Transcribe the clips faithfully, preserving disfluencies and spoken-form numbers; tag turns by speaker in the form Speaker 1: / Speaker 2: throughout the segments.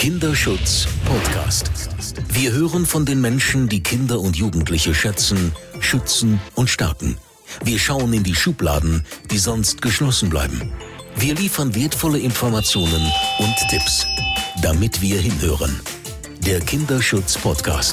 Speaker 1: Kinderschutz Podcast. Wir hören von den Menschen, die Kinder und Jugendliche schätzen, schützen und stärken. Wir schauen in die Schubladen, die sonst geschlossen bleiben. Wir liefern wertvolle Informationen und Tipps, damit wir hinhören. Der Kinderschutz Podcast.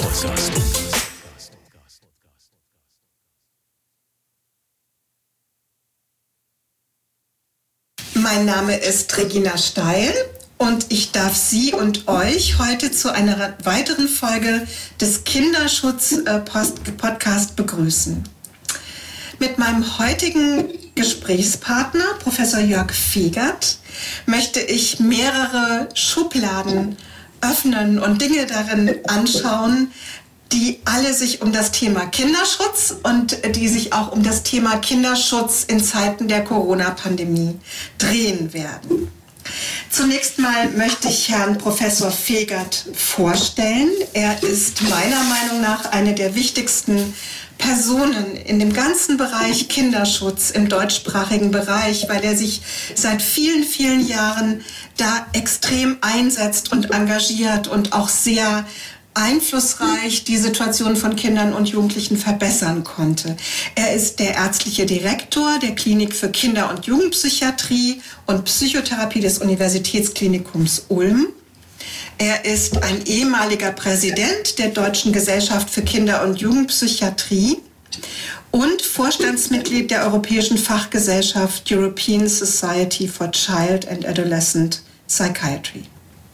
Speaker 2: Mein Name ist Regina Steil und ich darf Sie und euch heute zu einer weiteren Folge des Kinderschutz-Podcast begrüßen. Mit meinem heutigen Gesprächspartner, Professor Jörg Fegert, möchte ich mehrere Schubladen öffnen und Dinge darin anschauen, die alle sich um das Thema Kinderschutz und die sich auch um das Thema Kinderschutz in Zeiten der Corona-Pandemie drehen werden. Zunächst mal möchte ich Herrn Professor Fegert vorstellen. Er ist meiner Meinung nach eine der wichtigsten Personen in dem ganzen Bereich Kinderschutz im deutschsprachigen Bereich, weil er sich seit vielen, vielen Jahren da extrem einsetzt und engagiert und auch sehr einflussreich die Situation von Kindern und Jugendlichen verbessern konnte. Er ist der ärztliche Direktor der Klinik für Kinder- und Jugendpsychiatrie und Psychotherapie des Universitätsklinikums Ulm. Er ist ein ehemaliger Präsident der Deutschen Gesellschaft für Kinder- und Jugendpsychiatrie und Vorstandsmitglied der Europäischen Fachgesellschaft European Society for Child and Adolescent Psychiatry.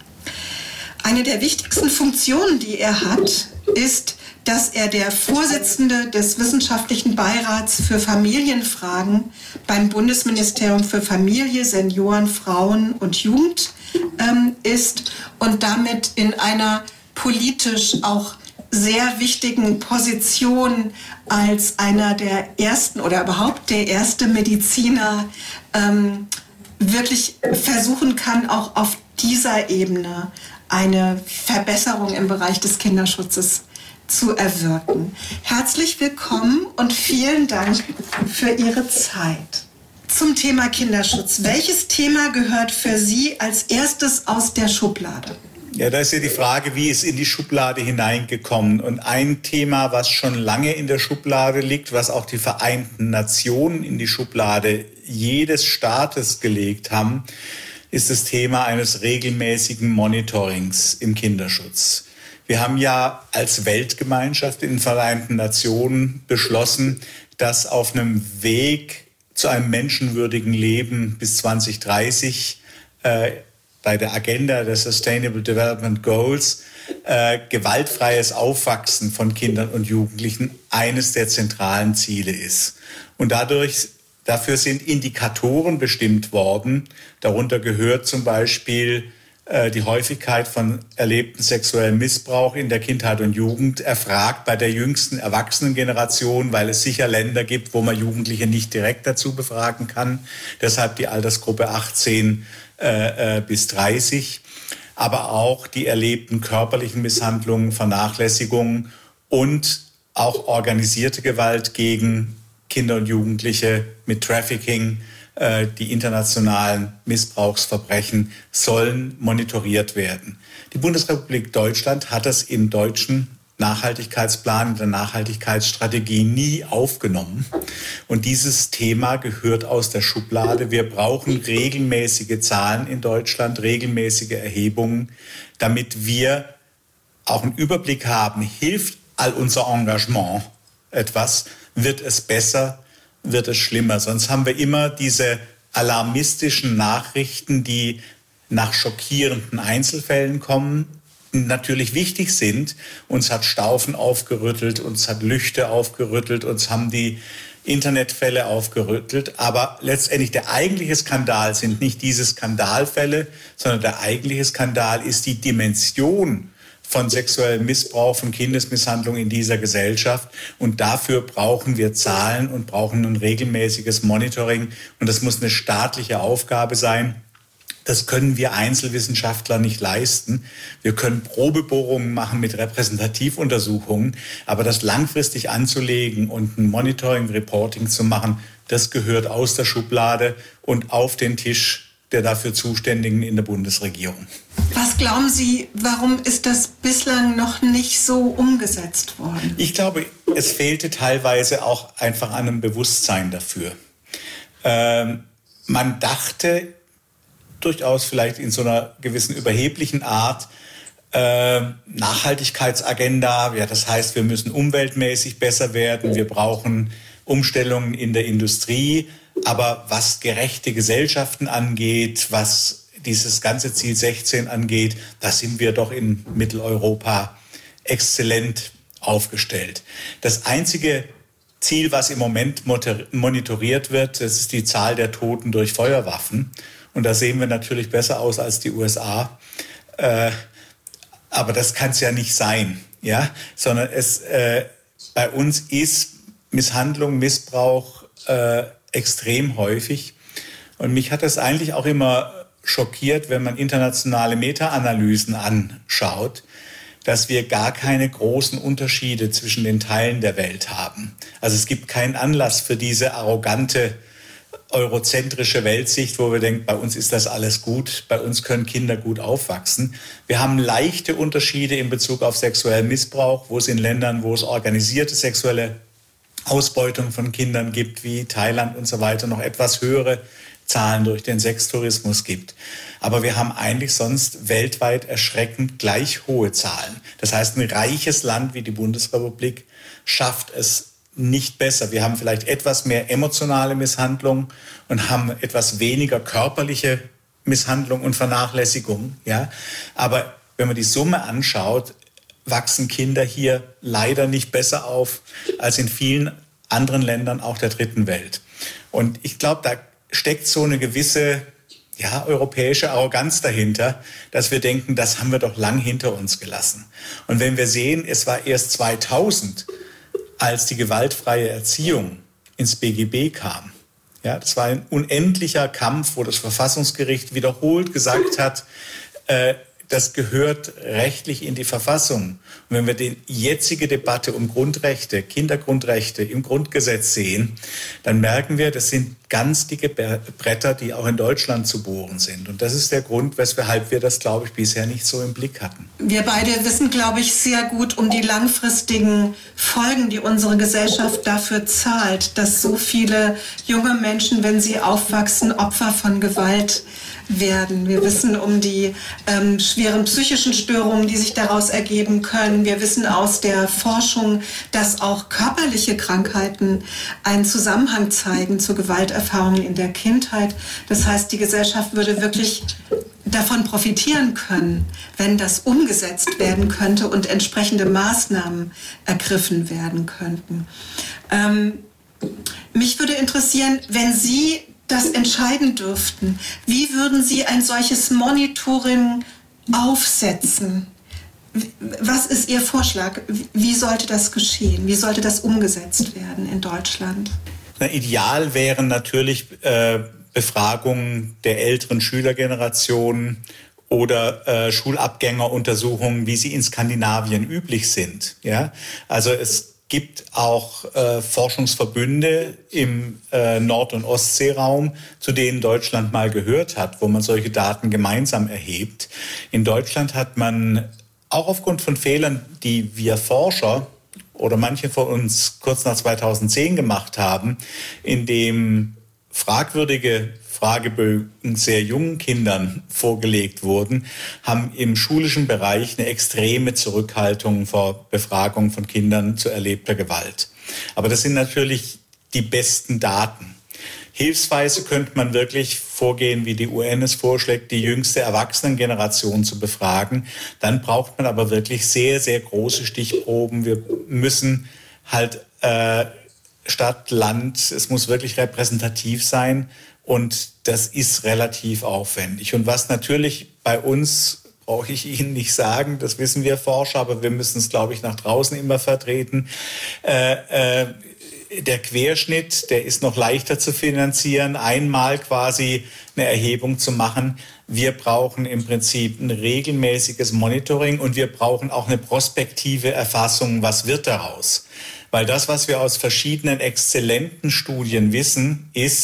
Speaker 2: Eine der wichtigsten Funktionen, die er hat, ist, dass er der Vorsitzende des Wissenschaftlichen Beirats für Familienfragen beim Bundesministerium für Familie, Senioren, Frauen und Jugend ähm, ist und damit in einer politisch auch sehr wichtigen Position als einer der ersten oder überhaupt der erste Mediziner ähm, wirklich versuchen kann, auch auf dieser Ebene eine Verbesserung im Bereich des Kinderschutzes zu erwirken. Herzlich willkommen und vielen Dank für Ihre Zeit. Zum Thema Kinderschutz. Welches Thema gehört für Sie als erstes aus der Schublade?
Speaker 3: Ja, da ist ja die Frage, wie ist in die Schublade hineingekommen? Und ein Thema, was schon lange in der Schublade liegt, was auch die Vereinten Nationen in die Schublade jedes Staates gelegt haben, ist das Thema eines regelmäßigen Monitorings im Kinderschutz. Wir haben ja als Weltgemeinschaft in den Vereinten Nationen beschlossen, dass auf einem Weg zu einem menschenwürdigen Leben bis zwanzig dreißig äh, bei der Agenda der Sustainable Development Goals äh, gewaltfreies Aufwachsen von Kindern und Jugendlichen eines der zentralen Ziele ist. Und dadurch Dafür sind Indikatoren bestimmt worden. Darunter gehört zum Beispiel äh, die Häufigkeit von erlebtem sexuellem Missbrauch in der Kindheit und Jugend erfragt bei der jüngsten Erwachsenengeneration, weil es sicher Länder gibt, wo man Jugendliche nicht direkt dazu befragen kann. Deshalb die Altersgruppe achtzehn äh, äh, bis dreißig. Aber auch die erlebten körperlichen Misshandlungen, Vernachlässigungen und auch organisierte Gewalt gegen Kinder und Jugendliche mit Trafficking, äh, die internationalen Missbrauchsverbrechen sollen monitoriert werden. Die Bundesrepublik Deutschland hat das im deutschen Nachhaltigkeitsplan, in der Nachhaltigkeitsstrategie nie aufgenommen. Und dieses Thema gehört aus der Schublade. Wir brauchen regelmäßige Zahlen in Deutschland, regelmäßige Erhebungen, damit wir auch einen Überblick haben, hilft all unser Engagement etwas, wird es besser, wird es schlimmer. Sonst haben wir immer diese alarmistischen Nachrichten, die nach schockierenden Einzelfällen kommen, die natürlich wichtig sind. Uns hat Staufen aufgerüttelt, uns hat Lüchte aufgerüttelt, uns haben die Internetfälle aufgerüttelt. Aber letztendlich der eigentliche Skandal sind nicht diese Skandalfälle, sondern der eigentliche Skandal ist die Dimension von sexuellem Missbrauch, von Kindesmisshandlung in dieser Gesellschaft. Und dafür brauchen wir Zahlen und brauchen ein regelmäßiges Monitoring. Und das muss eine staatliche Aufgabe sein. Das können wir Einzelwissenschaftler nicht leisten. Wir können Probebohrungen machen mit Repräsentativuntersuchungen. Aber das langfristig anzulegen und ein Monitoring, Reporting zu machen, das gehört aus der Schublade und auf den Tisch der dafür Zuständigen in der Bundesregierung.
Speaker 2: Was glauben Sie, warum ist das bislang noch nicht so umgesetzt worden?
Speaker 3: Ich glaube, es fehlte teilweise auch einfach an einem Bewusstsein dafür. Ähm, man dachte durchaus vielleicht in so einer gewissen überheblichen Art, äh, Nachhaltigkeitsagenda, ja, das heißt, wir müssen umweltmäßig besser werden, wir brauchen Umstellungen in der Industrie, aber was gerechte Gesellschaften angeht, was dieses ganze Ziel sechzehn angeht, da sind wir doch in Mitteleuropa exzellent aufgestellt. Das einzige Ziel, was im Moment monitoriert wird, das ist die Zahl der Toten durch Feuerwaffen. Und da sehen wir natürlich besser aus als die U S A. Äh, aber das kann es ja nicht sein, ja? Sondern es, äh, bei uns ist Misshandlung, Missbrauch äh, extrem häufig. Und mich hat das eigentlich auch immer schockiert, wenn man internationale Meta-Analysen anschaut, dass wir gar keine großen Unterschiede zwischen den Teilen der Welt haben. Also es gibt keinen Anlass für diese arrogante eurozentrische Weltsicht, wo wir denken, bei uns ist das alles gut, bei uns können Kinder gut aufwachsen. Wir haben leichte Unterschiede in Bezug auf sexuellen Missbrauch, wo es in Ländern, wo es organisierte sexuelle Ausbeutung von Kindern gibt, wie Thailand und so weiter, noch etwas höhere Zahlen durch den Sextourismus gibt. Aber wir haben eigentlich sonst weltweit erschreckend gleich hohe Zahlen. Das heißt, ein reiches Land wie die Bundesrepublik schafft es nicht besser. Wir haben vielleicht etwas mehr emotionale Misshandlung und haben etwas weniger körperliche Misshandlung und Vernachlässigung. Ja? Aber wenn man die Summe anschaut, wachsen Kinder hier leider nicht besser auf als in vielen anderen Ländern auch der dritten Welt. Und ich glaube, da steckt so eine gewisse ja, europäische Arroganz dahinter, dass wir denken, das haben wir doch lang hinter uns gelassen. Und wenn wir sehen, es war erst zweitausend, als die gewaltfreie Erziehung ins B G B kam. Ja, das war ein unendlicher Kampf, wo das Verfassungsgericht wiederholt gesagt hat, äh, das gehört rechtlich in die Verfassung. Und wenn wir die jetzige Debatte um Grundrechte, Kindergrundrechte im Grundgesetz sehen, dann merken wir, das sind ganz dicke Bretter, die auch in Deutschland zu bohren sind. Und das ist der Grund, weshalb wir das, glaube ich, bisher nicht so im Blick hatten.
Speaker 2: Wir beide wissen, glaube ich, sehr gut um die langfristigen Folgen, die unsere Gesellschaft dafür zahlt, dass so viele junge Menschen, wenn sie aufwachsen, Opfer von Gewalt werden. Wir wissen um die ähm, schweren psychischen Störungen, die sich daraus ergeben können. Wir wissen aus der Forschung, dass auch körperliche Krankheiten einen Zusammenhang zeigen zu Gewalterfahrungen in der Kindheit. Das heißt, die Gesellschaft würde wirklich davon profitieren können, wenn das umgesetzt werden könnte und entsprechende Maßnahmen ergriffen werden könnten. Ähm, mich würde interessieren, wenn Sie das entscheiden dürften, wie würden Sie ein solches Monitoring aufsetzen? Was ist Ihr Vorschlag? Wie sollte das geschehen? Wie sollte das umgesetzt werden in Deutschland?
Speaker 3: Na, ideal wären natürlich äh, Befragungen der älteren Schülergeneration oder äh, Schulabgängeruntersuchungen, wie sie in Skandinavien üblich sind. Ja? Also es gibt auch äh, Forschungsverbünde im äh, Nord- und Ostseeraum, zu denen Deutschland mal gehört hat, wo man solche Daten gemeinsam erhebt. In Deutschland hat man auch aufgrund von Fehlern, die wir Forscher oder manche von uns kurz nach zweitausendzehn gemacht haben, in dem fragwürdige Fragebögen sehr jungen Kindern vorgelegt wurden, haben im schulischen Bereich eine extreme Zurückhaltung vor Befragung von Kindern zu erlebter Gewalt. Aber das sind natürlich die besten Daten. Hilfsweise könnte man wirklich vorgehen, wie die U N es vorschlägt, die jüngste Erwachsenengeneration zu befragen. Dann braucht man aber wirklich sehr, sehr große Stichproben. Wir müssen halt äh, Stadt, Land, es muss wirklich repräsentativ sein. Und das ist relativ aufwendig. Und was natürlich bei uns, brauche ich Ihnen nicht sagen, das wissen wir Forscher, aber wir müssen es, glaube ich, nach draußen immer vertreten. Äh, äh, der Querschnitt, der ist noch leichter zu finanzieren, einmal quasi eine Erhebung zu machen. Wir brauchen im Prinzip ein regelmäßiges Monitoring und wir brauchen auch eine prospektive Erfassung, was wird daraus. Weil das, was wir aus verschiedenen exzellenten Studien wissen, ist,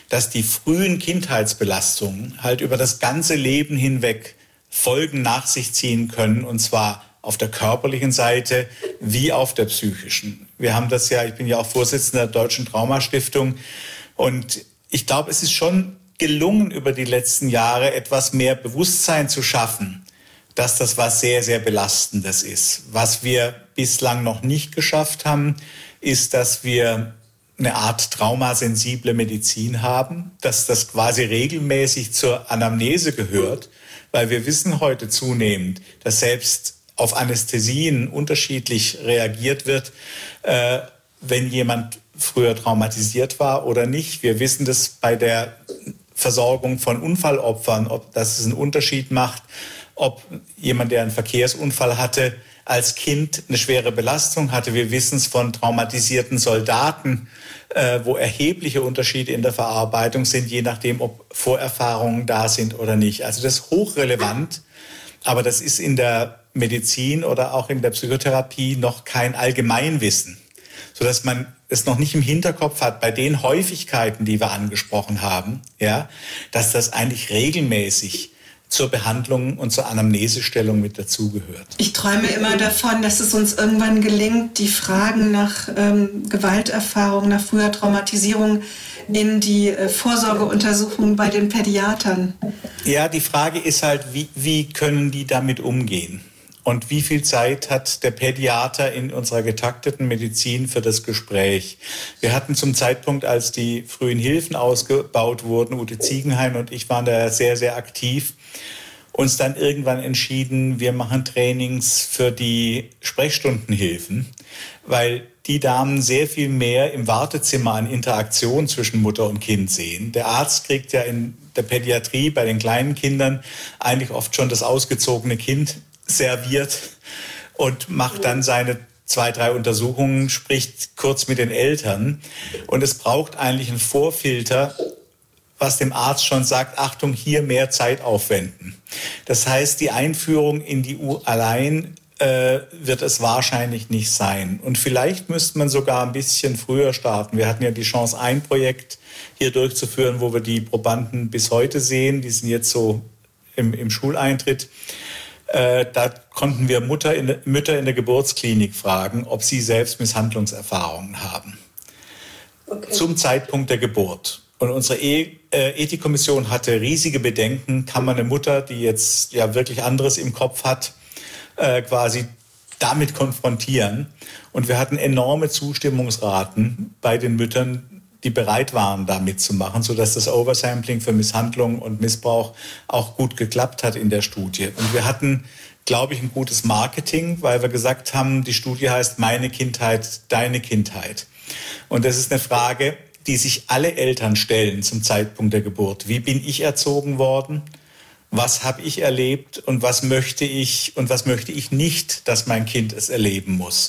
Speaker 3: dass die frühen Kindheitsbelastungen halt über das ganze Leben hinweg Folgen nach sich ziehen können, und zwar auf der körperlichen Seite wie auf der psychischen. Wir haben das ja, ich bin ja auch Vorsitzender der Deutschen Traumastiftung, und ich glaube, es ist schon gelungen, über die letzten Jahre etwas mehr Bewusstsein zu schaffen, dass das was sehr, sehr Belastendes ist. Was wir bislang noch nicht geschafft haben, ist, dass wir eine Art traumasensible Medizin haben, dass das quasi regelmäßig zur Anamnese gehört, weil wir wissen heute zunehmend, dass selbst auf Anästhesien unterschiedlich reagiert wird, äh, wenn jemand früher traumatisiert war oder nicht. Wir wissen das bei der Versorgung von Unfallopfern, ob das einen Unterschied macht, ob jemand, der einen Verkehrsunfall hatte, als Kind eine schwere Belastung hatte. Wir wissen es von traumatisierten Soldaten, äh, wo erhebliche Unterschiede in der Verarbeitung sind, je nachdem, ob Vorerfahrungen da sind oder nicht. Also das ist hochrelevant, aber das ist in der Medizin oder auch in der Psychotherapie noch kein Allgemeinwissen, sodass man es noch nicht im Hinterkopf hat, bei den Häufigkeiten, die wir angesprochen haben, ja, dass das eigentlich regelmäßig zur Behandlung und zur Anamnesestellung mit dazugehört.
Speaker 2: Ich träume immer davon, dass es uns irgendwann gelingt, die Fragen nach ähm, Gewalterfahrung, nach früher Traumatisierung in die äh, Vorsorgeuntersuchungen bei den Pädiatern.
Speaker 3: Ja, die Frage ist halt, wie, wie können die damit umgehen? Und wie viel Zeit hat der Pädiater in unserer getakteten Medizin für das Gespräch? Wir hatten zum Zeitpunkt, als die frühen Hilfen ausgebaut wurden, Ute Ziegenhain und ich waren da sehr, sehr aktiv, uns dann irgendwann entschieden, wir machen Trainings für die Sprechstundenhilfen, weil die Damen sehr viel mehr im Wartezimmer an Interaktion zwischen Mutter und Kind sehen. Der Arzt kriegt ja in der Pädiatrie bei den kleinen Kindern eigentlich oft schon das ausgezogene Kind serviert und macht dann seine zwei, drei Untersuchungen, spricht kurz mit den Eltern. Und es braucht eigentlich einen Vorfilter, was dem Arzt schon sagt, Achtung, hier mehr Zeit aufwenden. Das heißt, die Einführung in die U allein äh, wird es wahrscheinlich nicht sein. Und vielleicht müsste man sogar ein bisschen früher starten. Wir hatten ja die Chance, ein Projekt hier durchzuführen, wo wir die Probanden bis heute sehen. Die sind jetzt so im, im Schuleintritt. Äh, da konnten wir Mutter in de, Mütter in der Geburtsklinik fragen, ob sie selbst Misshandlungserfahrungen haben. Okay. Zum Zeitpunkt der Geburt. Und unsere e- äh, Ethikkommission hatte riesige Bedenken, kann man eine Mutter, die jetzt ja wirklich anderes im Kopf hat, äh, quasi damit konfrontieren. Und wir hatten enorme Zustimmungsraten bei den Müttern, die bereit waren, da mitzumachen, sodass das Oversampling für Misshandlung und Missbrauch auch gut geklappt hat in der Studie. Und wir hatten, glaube ich, ein gutes Marketing, weil wir gesagt haben, die Studie heißt Meine Kindheit, deine Kindheit. Und das ist eine Frage, die sich alle Eltern stellen zum Zeitpunkt der Geburt. Wie bin ich erzogen worden? Was habe ich erlebt? Und was möchte ich und was möchte ich nicht, dass mein Kind es erleben muss?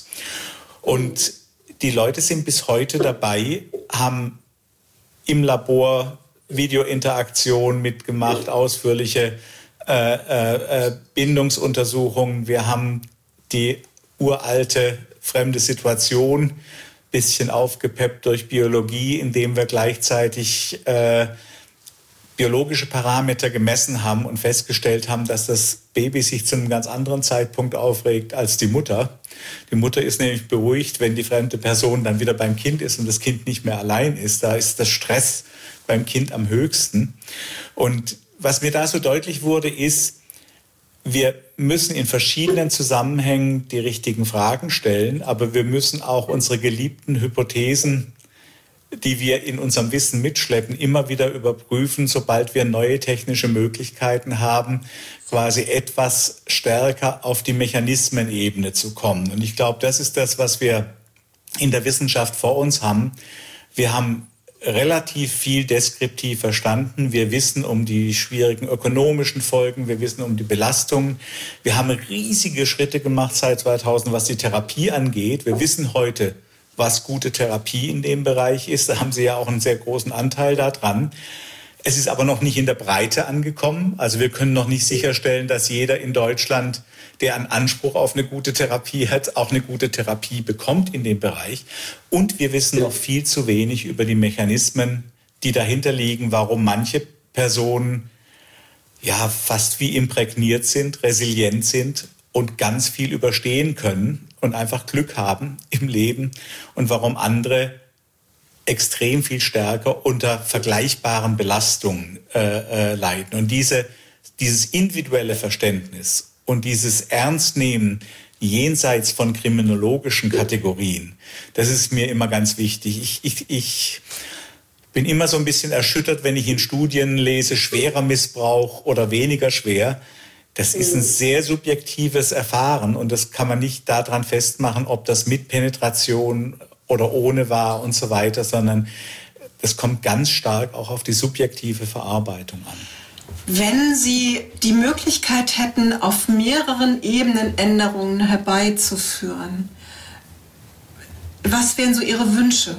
Speaker 3: Und die Leute sind bis heute dabei, haben im Labor Videointeraktion mitgemacht, ausführliche äh, äh, Bindungsuntersuchungen. Wir haben die uralte fremde Situation bisschen aufgepeppt durch Biologie, indem wir gleichzeitig äh, biologische Parameter gemessen haben und festgestellt haben, dass das Baby sich zu einem ganz anderen Zeitpunkt aufregt als die Mutter. Die Mutter ist nämlich beruhigt, wenn die fremde Person dann wieder beim Kind ist und das Kind nicht mehr allein ist. Da ist der Stress beim Kind am höchsten. Und was mir da so deutlich wurde, ist, wir müssen in verschiedenen Zusammenhängen die richtigen Fragen stellen, aber wir müssen auch unsere geliebten Hypothesen, die wir in unserem Wissen mitschleppen, immer wieder überprüfen, sobald wir neue technische Möglichkeiten haben, quasi etwas stärker auf die Mechanismenebene zu kommen. Und ich glaube, das ist das, was wir in der Wissenschaft vor uns haben. Wir haben relativ viel deskriptiv verstanden. Wir wissen um die schwierigen ökonomischen Folgen, wir wissen um die Belastungen. Wir haben riesige Schritte gemacht seit zweitausend, was die Therapie angeht. Wir wissen heute, was gute Therapie in dem Bereich ist. Da haben Sie ja auch einen sehr großen Anteil daran. Es ist aber noch nicht in der Breite angekommen. Also wir können noch nicht sicherstellen, dass jeder in Deutschland, der einen Anspruch auf eine gute Therapie hat, auch eine gute Therapie bekommt in dem Bereich. Und wir wissen noch viel zu wenig über die Mechanismen, die dahinter liegen, warum manche Personen ja fast wie imprägniert sind, resilient sind und ganz viel überstehen können und einfach Glück haben im Leben und warum andere extrem viel stärker unter vergleichbaren Belastungen äh, äh, leiden. Und diese, dieses individuelle Verständnis und dieses Ernstnehmen jenseits von kriminologischen Kategorien, das ist mir immer ganz wichtig. Ich, ich, ich bin immer so ein bisschen erschüttert, wenn ich in Studien lese, schwerer Missbrauch oder weniger schwer. Das ist ein sehr subjektives Erfahren und das kann man nicht daran festmachen, ob das mit Penetration oder ohne war und so weiter, sondern das kommt ganz stark auch auf die subjektive Verarbeitung an.
Speaker 2: Wenn Sie die Möglichkeit hätten, auf mehreren Ebenen Änderungen herbeizuführen, was wären so Ihre Wünsche?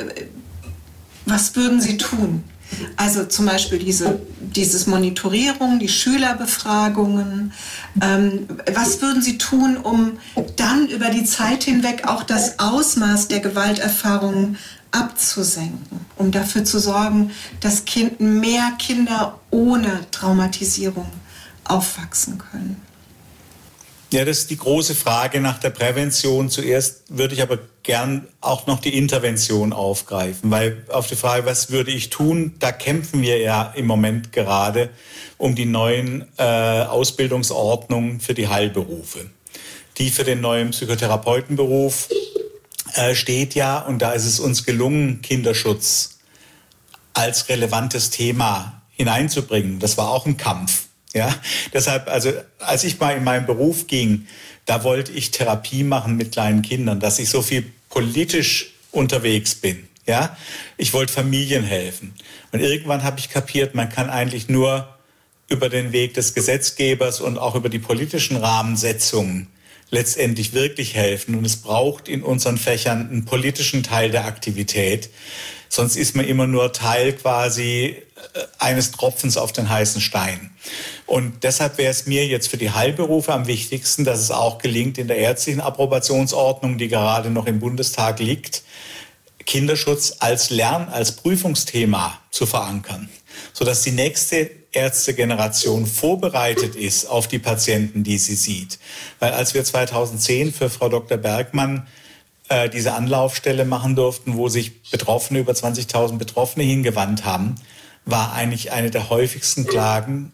Speaker 2: Was würden Sie tun? Also zum Beispiel diese dieses Monitorierung, die Schülerbefragungen. Ähm, was würden Sie tun, um dann über die Zeit hinweg auch das Ausmaß der Gewalterfahrungen abzusenken, um dafür zu sorgen, dass kind, mehr Kinder ohne Traumatisierung aufwachsen können?
Speaker 3: Ja, das ist die große Frage nach der Prävention. Zuerst würde ich aber gern auch noch die Intervention aufgreifen, weil auf die Frage, was würde ich tun, da kämpfen wir ja im Moment gerade um die neuen äh, Ausbildungsordnungen für die Heilberufe. Die für den neuen Psychotherapeutenberuf äh, steht ja, und da ist es uns gelungen, Kinderschutz als relevantes Thema hineinzubringen. Das war auch ein Kampf. Ja, deshalb, also als ich mal in meinen Beruf ging, da wollte ich Therapie machen mit kleinen Kindern, dass ich so viel politisch unterwegs bin. Ja, ich wollte Familien helfen. Und irgendwann habe ich kapiert, man kann eigentlich nur über den Weg des Gesetzgebers und auch über die politischen Rahmensetzungen letztendlich wirklich helfen. Und es braucht in unseren Fächern einen politischen Teil der Aktivität. Sonst ist man immer nur Teil quasi eines Tropfens auf den heißen Stein. Und deshalb wäre es mir jetzt für die Heilberufe am wichtigsten, dass es auch gelingt, in der ärztlichen Approbationsordnung, die gerade noch im Bundestag liegt, Kinderschutz als Lern-, als Prüfungsthema zu verankern, sodass die nächste Ärztegeneration vorbereitet ist auf die Patienten, die sie sieht. Weil als wir zweitausendzehn für Frau Doktor Bergmann äh, diese Anlaufstelle machen durften, wo sich Betroffene, über zwanzigtausend Betroffene hingewandt haben, war eigentlich eine der häufigsten Klagen,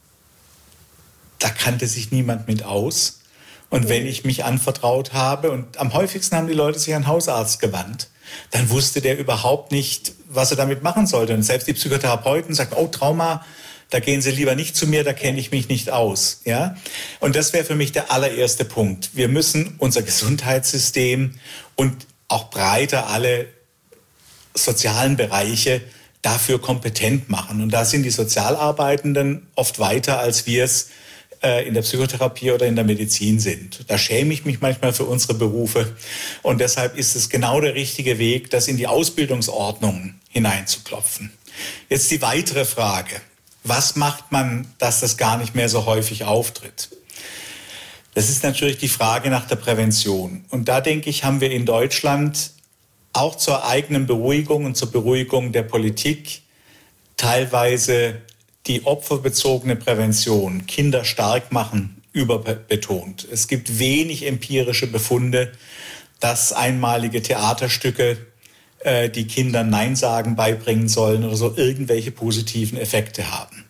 Speaker 3: da kannte sich niemand mit aus. Und wenn ich mich anvertraut habe, und am häufigsten haben die Leute sich an den Hausarzt gewandt, dann wusste der überhaupt nicht, was er damit machen sollte. Und selbst die Psychotherapeuten sagten, oh, Trauma, da gehen Sie lieber nicht zu mir, da kenne ich mich nicht aus. Ja? Und das wäre für mich der allererste Punkt. Wir müssen unser Gesundheitssystem und auch breiter alle sozialen Bereiche dafür kompetent machen. Und da sind die Sozialarbeitenden oft weiter, als wir es äh, in der Psychotherapie oder in der Medizin sind. Da schäme ich mich manchmal für unsere Berufe. Und deshalb ist es genau der richtige Weg, das in die Ausbildungsordnung hineinzuklopfen. Jetzt die weitere Frage. Was macht man, dass das gar nicht mehr so häufig auftritt? Das ist natürlich die Frage nach der Prävention. Und da, denke ich, haben wir in Deutschland auch zur eigenen Beruhigung und zur Beruhigung der Politik teilweise die opferbezogene Prävention, Kinder stark machen, überbetont. Es gibt wenig empirische Befunde, dass einmalige Theaterstücke, äh, die Kindern Nein sagen beibringen sollen oder so, irgendwelche positiven Effekte haben.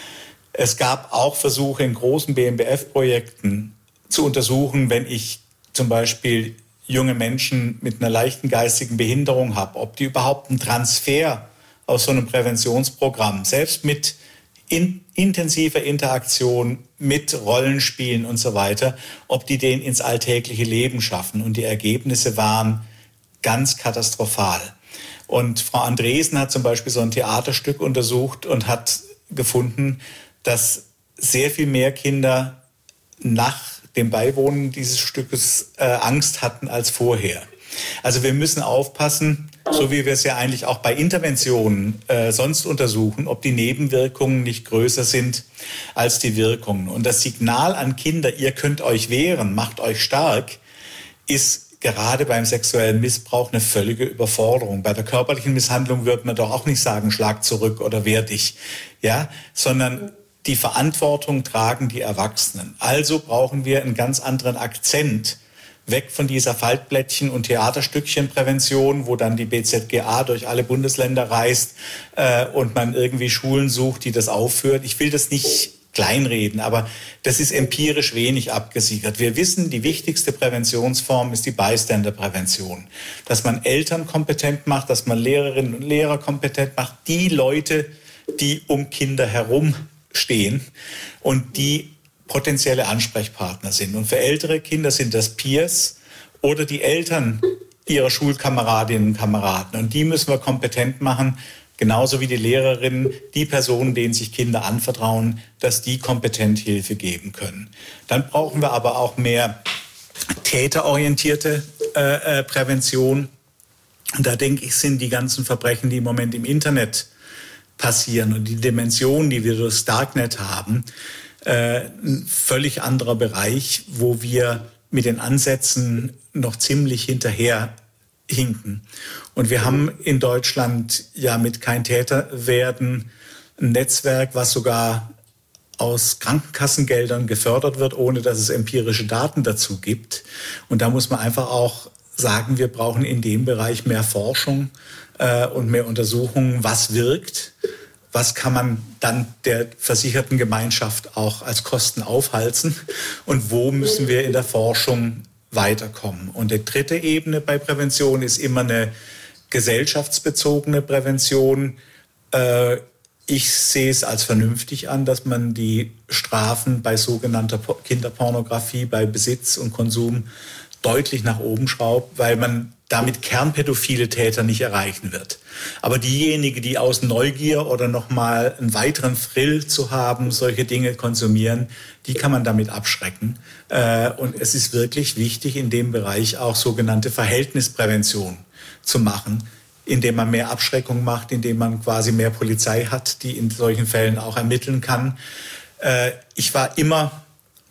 Speaker 3: Es gab auch Versuche in großen B M B F-Projekten zu untersuchen, wenn ich zum Beispiel junge Menschen mit einer leichten geistigen Behinderung habe, ob die überhaupt einen Transfer aus so einem Präventionsprogramm, selbst mit in, intensiver Interaktion, mit Rollenspielen und so weiter, ob die den ins alltägliche Leben schaffen. Und die Ergebnisse waren ganz katastrophal. Und Frau Andresen hat zum Beispiel so ein Theaterstück untersucht und hat gefunden, dass sehr viel mehr Kinder nach dem Beiwohnen dieses Stückes äh, Angst hatten als vorher. Also wir müssen aufpassen, so wie wir es ja eigentlich auch bei Interventionen äh, sonst untersuchen, ob die Nebenwirkungen nicht größer sind als die Wirkungen. Und das Signal an Kinder, ihr könnt euch wehren, macht euch stark, ist gerade beim sexuellen Missbrauch eine völlige Überforderung. Bei der körperlichen Misshandlung würde man doch auch nicht sagen, schlag zurück oder wehr dich, ja, sondern die Verantwortung tragen die Erwachsenen. Also brauchen wir einen ganz anderen Akzent, weg von dieser Faltblättchen- und Theaterstückchenprävention, wo dann die B Z G A durch alle Bundesländer reist äh, und man irgendwie Schulen sucht, die das aufführt. Ich will das nicht kleinreden, aber das ist empirisch wenig abgesichert. Wir wissen, die wichtigste Präventionsform ist die Bystander-Prävention. Dass man Eltern kompetent macht, dass man Lehrerinnen und Lehrer kompetent macht, die Leute, die um Kinder herum stehen und die potenzielle Ansprechpartner sind. Und für ältere Kinder sind das Peers oder die Eltern ihrer Schulkameradinnen und Kameraden. Und die müssen wir kompetent machen, genauso wie die Lehrerinnen, die Personen, denen sich Kinder anvertrauen, dass die kompetent Hilfe geben können. Dann brauchen wir aber auch mehr täterorientierte äh, äh, Prävention. Und da denke ich, sind die ganzen Verbrechen, die im Moment im Internet passieren und die Dimensionen, die wir durch das Darknet haben, äh, ein völlig anderer Bereich, wo wir mit den Ansätzen noch ziemlich hinterher hinken. Und wir haben in Deutschland ja mit Kein Täter werden ein Netzwerk, was sogar aus Krankenkassengeldern gefördert wird, ohne dass es empirische Daten dazu gibt. Und da muss man einfach auch sagen, wir brauchen in dem Bereich mehr Forschung äh, und mehr Untersuchungen, was wirkt. Was kann man dann der versicherten Gemeinschaft auch als Kosten aufhalsen und wo müssen wir in der Forschung weiterkommen? Und die dritte Ebene bei Prävention ist immer eine gesellschaftsbezogene Prävention. Äh, ich sehe es als vernünftig an, dass man die Strafen bei sogenannter Kinderpornografie, bei Besitz und Konsum deutlich nach oben schraubt, weil man damit kernpädophile Täter nicht erreichen wird. Aber diejenigen, die aus Neugier oder nochmal einen weiteren Thrill zu haben, solche Dinge konsumieren, die kann man damit abschrecken. Und es ist wirklich wichtig, in dem Bereich auch sogenannte Verhältnisprävention zu machen, indem man mehr Abschreckung macht, indem man quasi mehr Polizei hat, die in solchen Fällen auch ermitteln kann. Ich war immer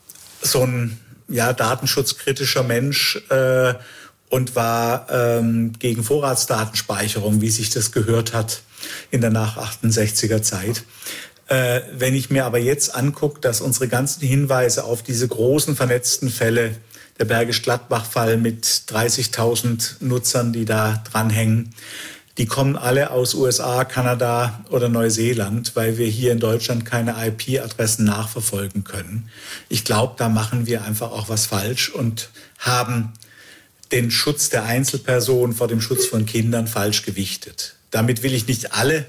Speaker 3: so ein ja, datenschutzkritischer Mensch, äh, und war ähm, gegen Vorratsdatenspeicherung, wie sich das gehört hat in der nach-achtundsechziger Zeit. Äh, wenn ich mir aber jetzt angucke, dass unsere ganzen Hinweise auf diese großen vernetzten Fälle, der Bergisch Gladbach-Fall mit dreißigtausend Nutzern, die da dranhängen, die kommen alle aus U S A, Kanada oder Neuseeland, weil wir hier in Deutschland keine I P-Adressen nachverfolgen können. Ich glaube, da machen wir einfach auch was falsch und haben den Schutz der Einzelperson vor dem Schutz von Kindern falsch gewichtet. Damit will ich nicht alle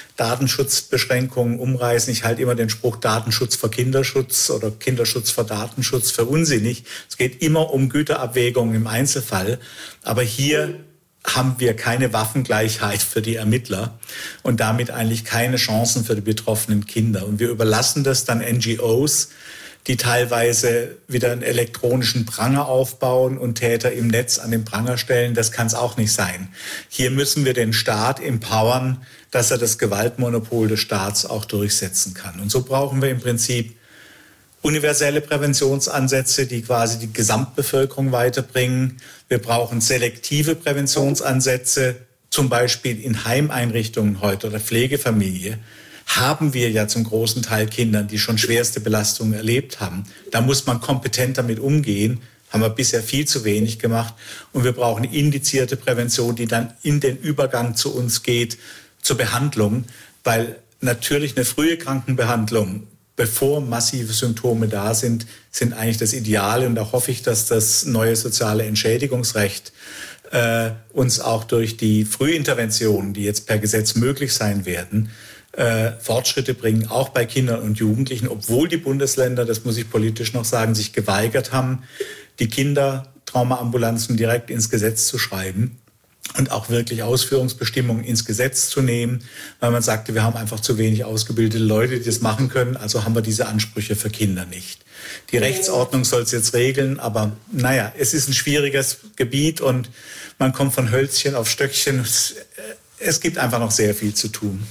Speaker 3: Datenschutzbeschränkungen umreißen. Ich halte immer den Spruch Datenschutz vor Kinderschutz oder Kinderschutz vor Datenschutz für unsinnig. Es geht immer um Güterabwägungen im Einzelfall. Aber hier haben wir keine Waffengleichheit für die Ermittler und damit eigentlich keine Chancen für die betroffenen Kinder. Und wir überlassen das dann N G Os, die teilweise wieder einen elektronischen Pranger aufbauen und Täter im Netz an den Pranger stellen. Das kann es auch nicht sein. Hier müssen wir den Staat empowern, dass er das Gewaltmonopol des Staats auch durchsetzen kann. Und so brauchen wir im Prinzip universelle Präventionsansätze, die quasi die Gesamtbevölkerung weiterbringen. Wir brauchen selektive Präventionsansätze, zum Beispiel in Heimeinrichtungen heute oder Pflegefamilie. Haben wir ja zum großen Teil Kindern, die schon schwerste Belastungen erlebt haben. Da muss man kompetent damit umgehen. Haben wir bisher viel zu wenig gemacht. Und wir brauchen indizierte Prävention, die dann in den Übergang zu uns geht, zur Behandlung. Weil natürlich eine frühe Krankenbehandlung, bevor massive Symptome da sind, sind eigentlich das Ideale. Und da hoffe ich, dass das neue soziale Entschädigungsrecht äh, uns auch durch die Frühinterventionen, die jetzt per Gesetz möglich sein werden, Äh, Fortschritte bringen, auch bei Kindern und Jugendlichen, obwohl die Bundesländer, das muss ich politisch noch sagen, sich geweigert haben, die Kindertraumaambulanzen direkt ins Gesetz zu schreiben und auch wirklich Ausführungsbestimmungen ins Gesetz zu nehmen, weil man sagte, wir haben einfach zu wenig ausgebildete Leute, die das machen können, also haben wir diese Ansprüche für Kinder nicht. Die Rechtsordnung soll es jetzt regeln, aber naja, es ist ein schwieriges Gebiet und man kommt von Hölzchen auf Stöckchen. Es, es gibt einfach noch sehr viel zu tun.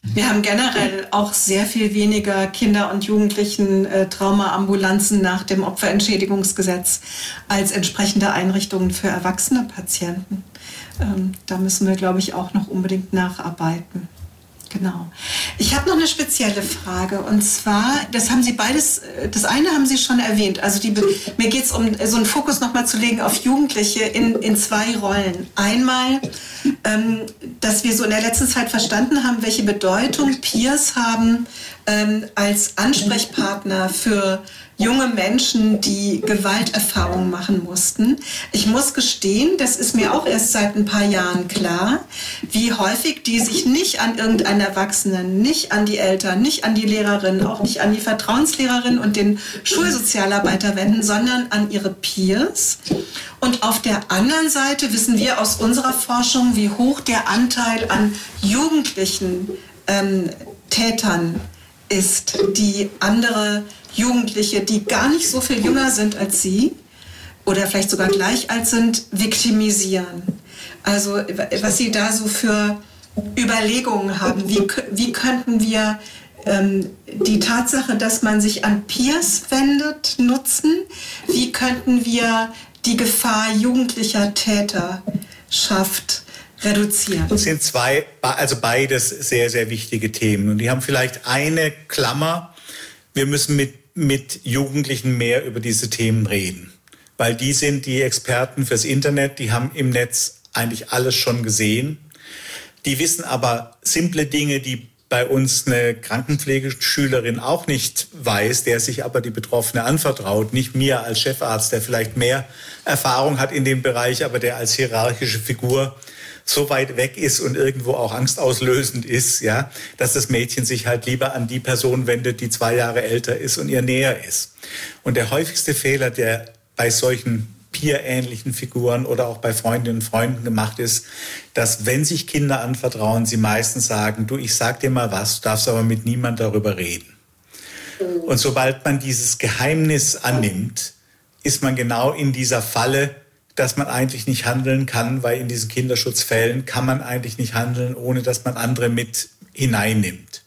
Speaker 2: Wir haben generell auch sehr viel weniger Kinder- und Jugendlichen äh, Traumaambulanzen nach dem Opferentschädigungsgesetz als entsprechende Einrichtungen für erwachsene Patienten. Ähm, da müssen wir, glaube ich, auch noch unbedingt nacharbeiten. Genau. Ich habe noch eine spezielle Frage, und zwar, das haben Sie beides, das eine haben Sie schon erwähnt, also die, mir geht es um so einen Fokus nochmal zu legen auf Jugendliche in, in zwei Rollen. Einmal, ähm, dass wir so in der letzten Zeit verstanden haben, welche Bedeutung Peers haben ähm, als Ansprechpartner für junge Menschen, die Gewalterfahrungen machen mussten. Ich muss gestehen, das ist mir auch erst seit ein paar Jahren klar, wie häufig die sich nicht an irgendeinen Erwachsenen, nicht an die Eltern, nicht an die Lehrerin, auch nicht an die Vertrauenslehrerin und den Schulsozialarbeiter wenden, sondern an ihre Peers. Und auf der anderen Seite wissen wir aus unserer Forschung, wie hoch der Anteil an jugendlichen ähm, Tätern ist, die andere Jugendliche, die gar nicht so viel jünger sind als sie oder vielleicht sogar gleich alt sind, viktimisieren. Also was Sie da so für Überlegungen haben, wie, wie könnten wir ähm, die Tatsache, dass man sich an Peers wendet, nutzen? Wie könnten wir die Gefahr jugendlicher Täterschaft reduzieren?
Speaker 3: Das sind zwei, also beides sehr, sehr wichtige Themen. Und die haben vielleicht eine Klammer: Wir müssen mit, mit Jugendlichen mehr über diese Themen reden. Weil die sind die Experten fürs Internet, die haben im Netz eigentlich alles schon gesehen. Die wissen aber simple Dinge, die bei uns eine Krankenpflegeschülerin auch nicht weiß, der sich aber die Betroffene anvertraut. Nicht mir als Chefarzt, der vielleicht mehr Erfahrung hat in dem Bereich, aber der als hierarchische Figur so weit weg ist und irgendwo auch angstauslösend ist, ja, dass das Mädchen sich halt lieber an die Person wendet, die zwei Jahre älter ist und ihr näher ist. Und der häufigste Fehler, der bei solchen Peer-ähnlichen Figuren oder auch bei Freundinnen und Freunden gemacht ist, dass, wenn sich Kinder anvertrauen, sie meistens sagen: Du, ich sag dir mal was, du darfst aber mit niemand darüber reden. Und sobald man dieses Geheimnis annimmt, ist man genau in dieser Falle, dass man eigentlich nicht handeln kann, weil in diesen Kinderschutzfällen kann man eigentlich nicht handeln, ohne dass man andere mit hineinnimmt.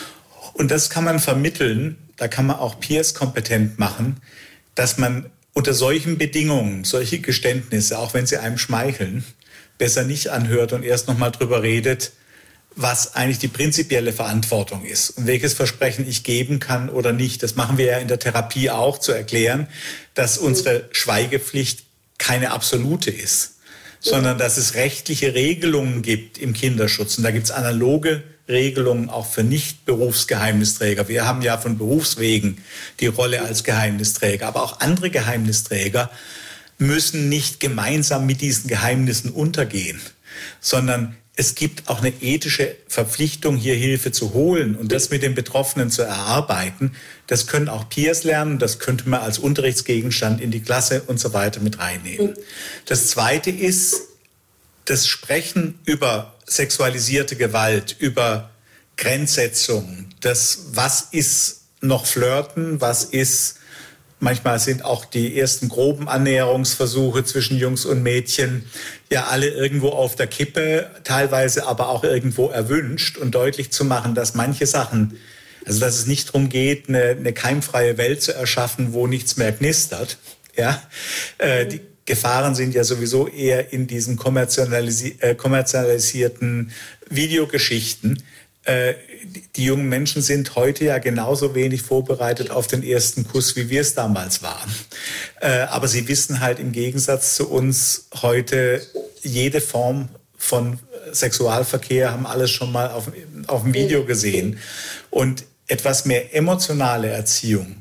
Speaker 3: Und das kann man vermitteln, da kann man auch Peers kompetent machen, dass man unter solchen Bedingungen, solche Geständnisse, auch wenn sie einem schmeicheln, besser nicht anhört und erst noch mal drüber redet, was eigentlich die prinzipielle Verantwortung ist und welches Versprechen ich geben kann oder nicht. Das machen wir ja in der Therapie auch, zu erklären, dass unsere Schweigepflicht keine absolute ist, sondern dass es rechtliche Regelungen gibt im Kinderschutz. Und da gibt es analoge Regelungen auch für Nicht-Berufsgeheimnisträger. Wir haben ja von Berufswegen die Rolle als Geheimnisträger, aber auch andere Geheimnisträger müssen nicht gemeinsam mit diesen Geheimnissen untergehen, sondern es gibt auch eine ethische Verpflichtung, hier Hilfe zu holen und das mit den Betroffenen zu erarbeiten. Das können auch Peers lernen, das könnte man als Unterrichtsgegenstand in die Klasse und so weiter mit reinnehmen. Das Zweite ist das Sprechen über sexualisierte Gewalt, über Grenzsetzung. Das, was ist noch Flirten, was ist, manchmal sind auch die ersten groben Annäherungsversuche zwischen Jungs und Mädchen ja alle irgendwo auf der Kippe, teilweise aber auch irgendwo erwünscht, und deutlich zu machen, dass manche Sachen, also dass es nicht darum geht, eine, eine keimfreie Welt zu erschaffen, wo nichts mehr knistert. Ja, äh, die Gefahren sind ja sowieso eher in diesen kommerzialisi- äh, kommerzialisierten Videogeschichten. Äh, die, die jungen Menschen sind heute ja genauso wenig vorbereitet auf den ersten Kuss, wie wir es damals waren. Äh, aber sie wissen halt im Gegensatz zu uns heute jede Form von Sexualverkehr, haben alles schon mal auf, auf dem Video gesehen. Und etwas mehr emotionale Erziehung.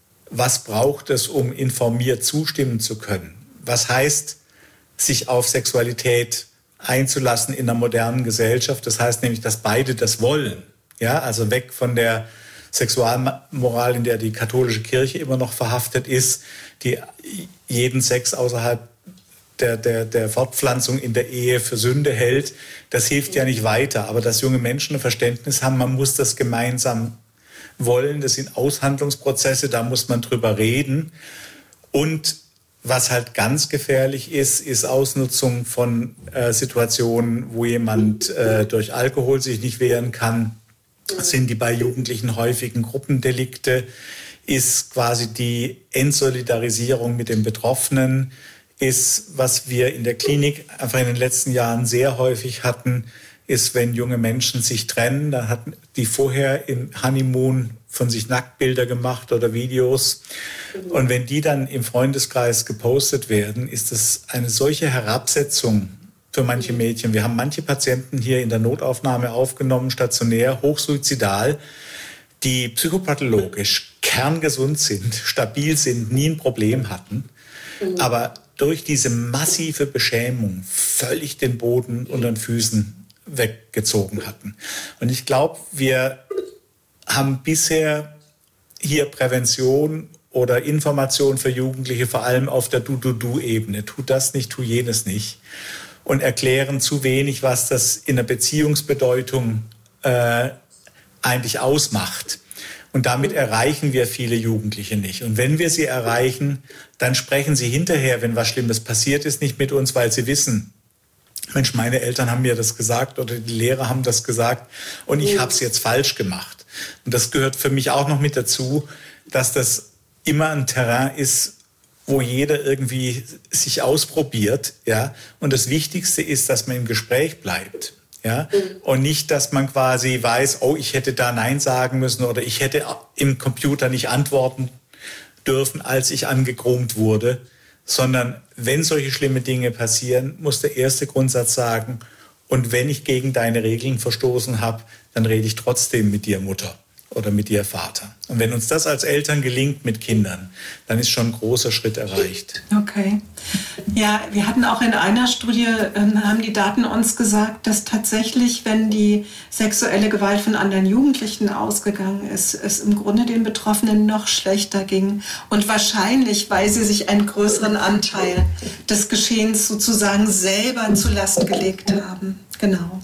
Speaker 3: Was braucht es, um informiert zustimmen zu können? Was heißt, sich auf Sexualität einzulassen in einer modernen Gesellschaft? Das heißt nämlich, dass beide das wollen. Ja, also weg von der Sexualmoral, in der die katholische Kirche immer noch verhaftet ist, die jeden Sex außerhalb der, der, der Fortpflanzung in der Ehe für Sünde hält. Das hilft ja nicht weiter. Aber dass junge Menschen ein Verständnis haben, man muss das gemeinsam wollen. Das sind Aushandlungsprozesse, da muss man drüber reden. Und was halt ganz gefährlich ist, ist Ausnutzung von äh, Situationen, wo jemand äh, durch Alkohol sich nicht wehren kann, sind die bei Jugendlichen häufigen Gruppendelikte, ist quasi die Entsolidarisierung mit den Betroffenen, ist, was wir in der Klinik einfach in den letzten Jahren sehr häufig hatten, ist, wenn junge Menschen sich trennen, dann hatten die vorher im Honeymoon von sich Nacktbilder gemacht oder Videos. Und wenn die dann im Freundeskreis gepostet werden, ist das eine solche Herabsetzung für manche Mädchen. Wir haben manche Patienten hier in der Notaufnahme aufgenommen, stationär, hochsuizidal, die psychopathologisch kerngesund sind, stabil sind, nie ein Problem hatten, aber durch diese massive Beschämung völlig den Boden unter den Füßen weggezogen hatten. Und ich glaube, wir haben bisher hier Prävention oder Information für Jugendliche vor allem auf der Du-Du-Du-Ebene. Tu das nicht, tu jenes nicht. Und erklären zu wenig, was das in der Beziehungsbedeutung äh, eigentlich ausmacht. Und damit erreichen wir viele Jugendliche nicht. Und wenn wir sie erreichen, dann sprechen sie hinterher, wenn was Schlimmes passiert ist, nicht mit uns, weil sie wissen, Mensch, meine Eltern haben mir das gesagt oder die Lehrer haben das gesagt und ich habe es jetzt falsch gemacht. Und das gehört für mich auch noch mit dazu, dass das immer ein Terrain ist, wo jeder irgendwie sich ausprobiert, ja. Und das Wichtigste ist, dass man im Gespräch bleibt, ja. Und nicht, dass man quasi weiß, oh, ich hätte da Nein sagen müssen oder ich hätte im Computer nicht antworten dürfen, als ich angegroomt wurde, sondern wenn solche schlimme Dinge passieren, muss der erste Grundsatz sagen, und wenn ich gegen deine Regeln verstoßen habe, dann rede ich trotzdem mit dir, Mutter, oder mit dir, Vater. Und wenn uns das als Eltern gelingt mit Kindern, dann ist schon ein großer Schritt erreicht.
Speaker 2: Okay. Ja, wir hatten auch in einer Studie, äh, haben die Daten uns gesagt, dass tatsächlich, wenn die sexuelle Gewalt von anderen Jugendlichen ausgegangen ist, es im Grunde den Betroffenen noch schlechter ging. Und wahrscheinlich, weil sie sich einen größeren Anteil des Geschehens sozusagen selber zur Last gelegt haben. Genau.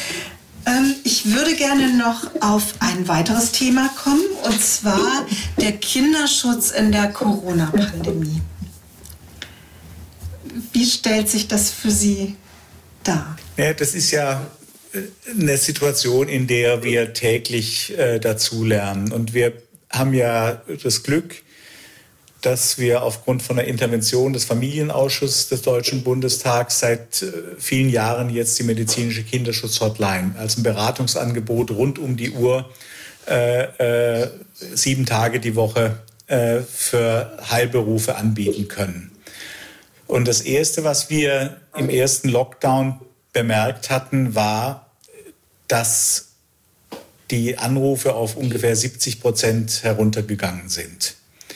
Speaker 2: Ich würde gerne noch auf ein weiteres Thema kommen, und zwar der Kinderschutz in der Corona-Pandemie. Wie stellt sich das für Sie dar?
Speaker 3: Ja, das ist ja eine Situation, in der wir täglich äh, dazulernen. Und wir haben ja das Glück, dass wir aufgrund von der Intervention des Familienausschusses des Deutschen Bundestags seit äh, vielen Jahren jetzt die medizinische Kinderschutz-Hotline als ein Beratungsangebot rund um die Uhr, äh, äh, sieben Tage die Woche äh, für Heilberufe anbieten können. Und das Erste, was wir im ersten Lockdown bemerkt hatten, war, dass die Anrufe auf ungefähr siebzig Prozent heruntergegangen sind.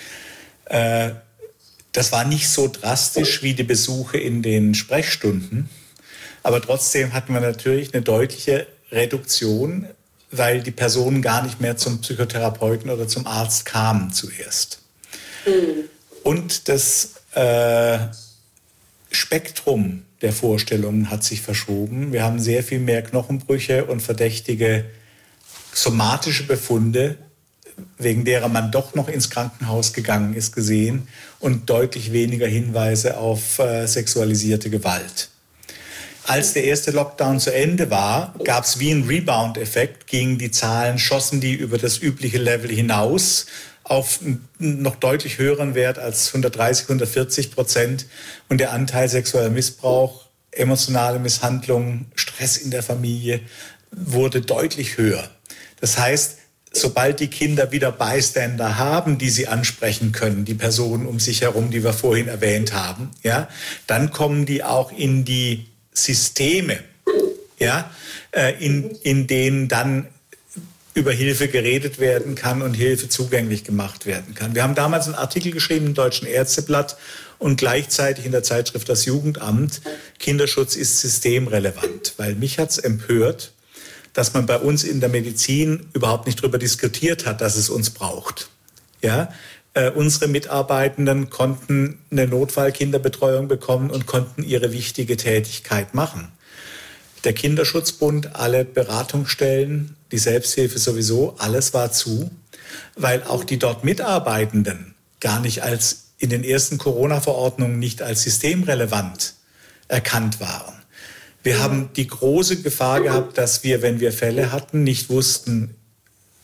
Speaker 3: Das war nicht so drastisch wie die Besuche in den Sprechstunden, aber trotzdem hatten wir natürlich eine deutliche Reduktion, weil die Personen gar nicht mehr zum Psychotherapeuten oder zum Arzt kamen zuerst. Mhm. Und das äh, Spektrum der Vorstellungen hat sich verschoben. Wir haben sehr viel mehr Knochenbrüche und verdächtige somatische Befunde, wegen derer man doch noch ins Krankenhaus gegangen ist, gesehen und deutlich weniger Hinweise auf äh, sexualisierte Gewalt. Als der erste Lockdown zu Ende war, gab es wie einen Rebound-Effekt, gingen die Zahlen, schossen die über das übliche Level hinaus auf einen noch deutlich höheren Wert als hundertdreißig, hundertvierzig Prozent und der Anteil sexueller Missbrauch, emotionale Misshandlung, Stress in der Familie wurde deutlich höher. Das heißt, sobald die Kinder wieder Bystander haben, die sie ansprechen können, die Personen um sich herum, die wir vorhin erwähnt haben, ja, dann kommen die auch in die Systeme, ja, in, in denen dann über Hilfe geredet werden kann und Hilfe zugänglich gemacht werden kann. Wir haben damals einen Artikel geschrieben im Deutschen Ärzteblatt und gleichzeitig in der Zeitschrift Das Jugendamt, Kinderschutz ist systemrelevant, weil mich hat's empört, dass man bei uns in der Medizin überhaupt nicht darüber diskutiert hat, dass es uns braucht. Ja, äh, unsere Mitarbeitenden konnten eine Notfallkinderbetreuung bekommen und konnten ihre wichtige Tätigkeit machen. Der Kinderschutzbund, alle Beratungsstellen, die Selbsthilfe sowieso, alles war zu, weil auch die dort Mitarbeitenden gar nicht als in den ersten Corona-Verordnungen nicht als systemrelevant erkannt waren. Wir haben die große Gefahr gehabt, dass wir, wenn wir Fälle hatten, nicht wussten,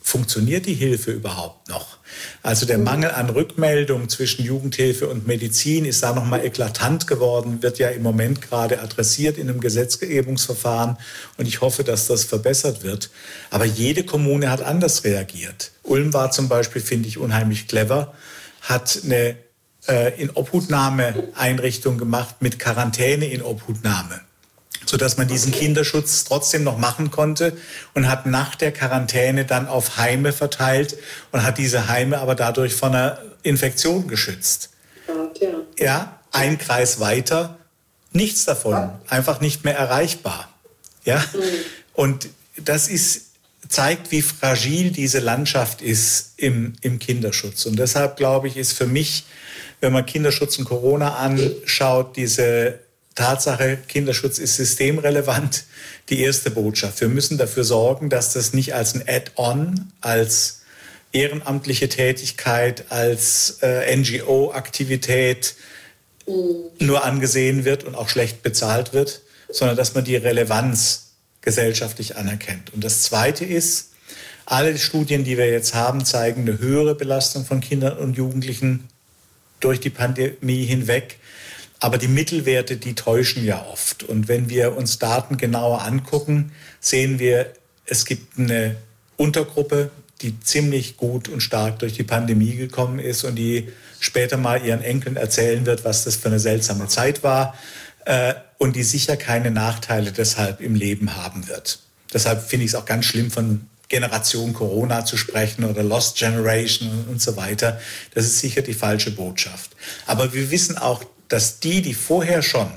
Speaker 3: funktioniert die Hilfe überhaupt noch? Also der Mangel an Rückmeldung zwischen Jugendhilfe und Medizin ist da nochmal eklatant geworden, wird ja im Moment gerade adressiert in einem Gesetzgebungsverfahren und ich hoffe, dass das verbessert wird. Aber jede Kommune hat anders reagiert. Ulm war zum Beispiel, finde ich, unheimlich clever, hat eine äh, Inobhutnahme-Einrichtung gemacht mit Quarantäne in Obhutnahme, sodass man diesen Kinderschutz trotzdem noch machen konnte und hat nach der Quarantäne dann auf Heime verteilt und hat diese Heime aber dadurch von einer Infektion geschützt. Okay. Ja, ein Kreis weiter, nichts davon, einfach nicht mehr erreichbar. Ja, und das ist, zeigt, wie fragil diese Landschaft ist im, im Kinderschutz. Und deshalb, glaube ich, ist für mich, wenn man Kinderschutz und Corona anschaut, diese Tatsache, Kinderschutz ist systemrelevant, die erste Botschaft. Wir müssen dafür sorgen, dass das nicht als ein Add-on, als ehrenamtliche Tätigkeit, als äh, N G O-Aktivität nur angesehen wird und auch schlecht bezahlt wird, sondern dass man die Relevanz gesellschaftlich anerkennt. Und das Zweite ist, alle die Studien, die wir jetzt haben, zeigen eine höhere Belastung von Kindern und Jugendlichen durch die Pandemie hinweg. Aber die Mittelwerte, die täuschen ja oft. Und wenn wir uns Daten genauer angucken, sehen wir, es gibt eine Untergruppe, die ziemlich gut und stark durch die Pandemie gekommen ist und die später mal ihren Enkeln erzählen wird, was das für eine seltsame Zeit war äh, und die sicher keine Nachteile deshalb im Leben haben wird. Deshalb finde ich es auch ganz schlimm, von Generation Corona zu sprechen oder Lost Generation und so weiter. Das ist sicher die falsche Botschaft. Aber wir wissen auch, dass die, die vorher schon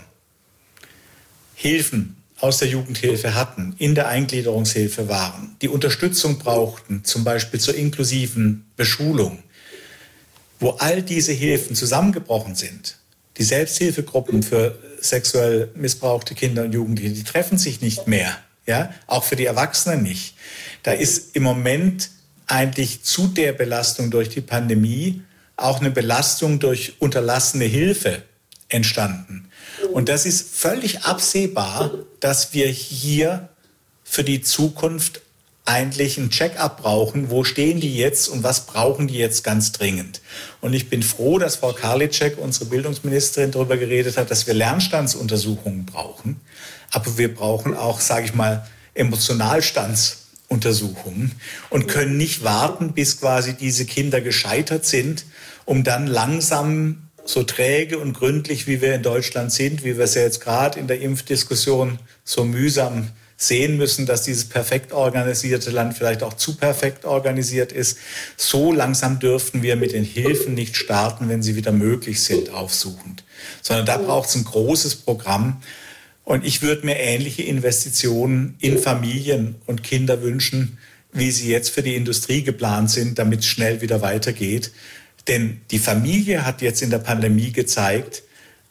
Speaker 3: Hilfen aus der Jugendhilfe hatten, in der Eingliederungshilfe waren, die Unterstützung brauchten, zum Beispiel zur inklusiven Beschulung, wo all diese Hilfen zusammengebrochen sind, die Selbsthilfegruppen für sexuell missbrauchte Kinder und Jugendliche, die treffen sich nicht mehr, ja, auch für die Erwachsenen nicht. Da ist im Moment eigentlich zu der Belastung durch die Pandemie auch eine Belastung durch unterlassene Hilfe entstanden. Und das ist völlig absehbar, dass wir hier für die Zukunft eigentlich ein Check-up brauchen. Wo stehen die jetzt und was brauchen die jetzt ganz dringend? Und ich bin froh, dass Frau Karliczek, unsere Bildungsministerin, darüber geredet hat, dass wir Lernstandsuntersuchungen brauchen. Aber wir brauchen auch, sage ich mal, Emotionalstandsuntersuchungen und können nicht warten, bis quasi diese Kinder gescheitert sind, um dann langsam so träge und gründlich, wie wir in Deutschland sind, wie wir es ja jetzt gerade in der Impfdiskussion so mühsam sehen müssen, dass dieses perfekt organisierte Land vielleicht auch zu perfekt organisiert ist. So langsam dürften wir mit den Hilfen nicht starten, wenn sie wieder möglich sind, aufsuchend. Sondern da braucht es ein großes Programm. Und ich würde mir ähnliche Investitionen in Familien und Kinder wünschen, wie sie jetzt für die Industrie geplant sind, damit es schnell wieder weitergeht. Denn die Familie hat jetzt in der Pandemie gezeigt,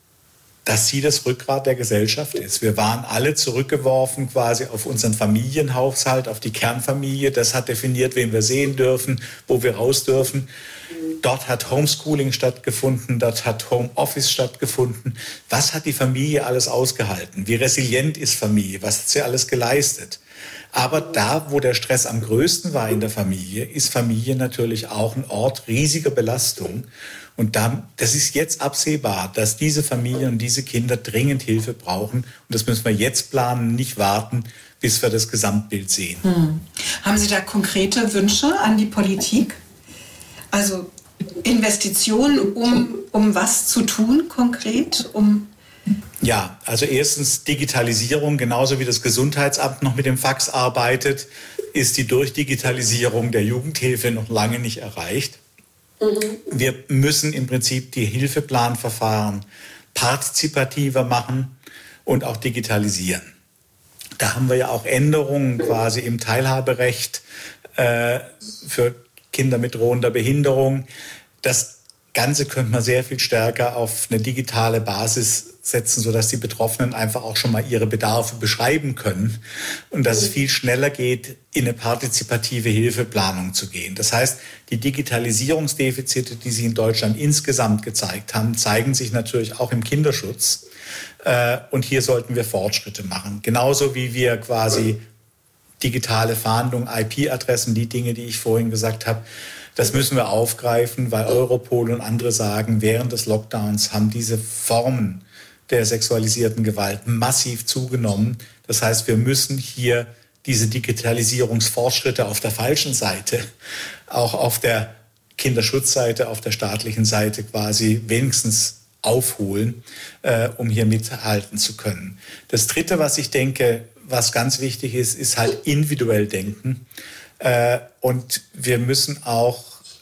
Speaker 3: dass sie das Rückgrat der Gesellschaft ist. Wir waren alle zurückgeworfen quasi auf unseren Familienhaushalt, auf die Kernfamilie. Das hat definiert, wen wir sehen dürfen, wo wir raus dürfen. Dort hat Homeschooling stattgefunden, dort hat Homeoffice stattgefunden. Was hat die Familie alles ausgehalten? Wie resilient ist Familie? Was hat sie alles geleistet? Aber da, wo der Stress am größten war in der Familie, ist Familie natürlich auch ein Ort riesiger Belastung. Und da, das ist jetzt absehbar, dass diese Familien und diese Kinder dringend Hilfe brauchen. Und das müssen wir jetzt planen, nicht warten, bis wir das Gesamtbild sehen.
Speaker 2: Hm. Haben Sie da konkrete Wünsche an die Politik? Also Investitionen, um, um was zu tun konkret? Um
Speaker 3: Ja, also erstens Digitalisierung, genauso wie das Gesundheitsamt noch mit dem Fax arbeitet, ist die Durchdigitalisierung der Jugendhilfe noch lange nicht erreicht. Mhm. Wir müssen im Prinzip die Hilfeplanverfahren partizipativer machen und auch digitalisieren. Da haben wir ja auch Änderungen quasi im Teilhaberecht äh, für Kinder mit drohender Behinderung. Das Ganze könnte man sehr viel stärker auf eine digitale Basis setzen, sodass die Betroffenen einfach auch schon mal ihre Bedarfe beschreiben können und dass es viel schneller geht, in eine partizipative Hilfeplanung zu gehen. Das heißt, die Digitalisierungsdefizite, die sich in Deutschland insgesamt gezeigt haben, zeigen sich natürlich auch im Kinderschutz. Und hier sollten wir Fortschritte machen. Genauso wie wir quasi digitale Fahndung, I P-Adressen, die Dinge, die ich vorhin gesagt habe, das müssen wir aufgreifen, weil Europol und andere sagen, während des Lockdowns haben diese Formen der sexualisierten Gewalt massiv zugenommen. Das heißt, wir müssen hier diese Digitalisierungsfortschritte auf der falschen Seite, auch auf der Kinderschutzseite, auf der staatlichen Seite quasi wenigstens aufholen, äh, um hier mithalten zu können. Das Dritte, was ich denke, was ganz wichtig ist, ist halt individuell denken. Äh, und wir müssen auch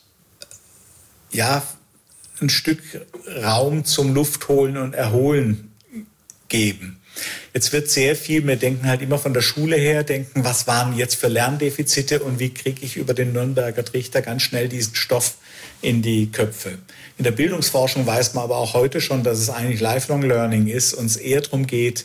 Speaker 3: ja, ein Stück Raum zum Luftholen und Erholen geben. Jetzt wird sehr viel, wir denken halt immer von der Schule her, denken, was waren jetzt für Lerndefizite und wie kriege ich über den Nürnberger Trichter ganz schnell diesen Stoff in die Köpfe. In der Bildungsforschung weiß man aber auch heute schon, dass es eigentlich Lifelong Learning ist und es eher darum geht,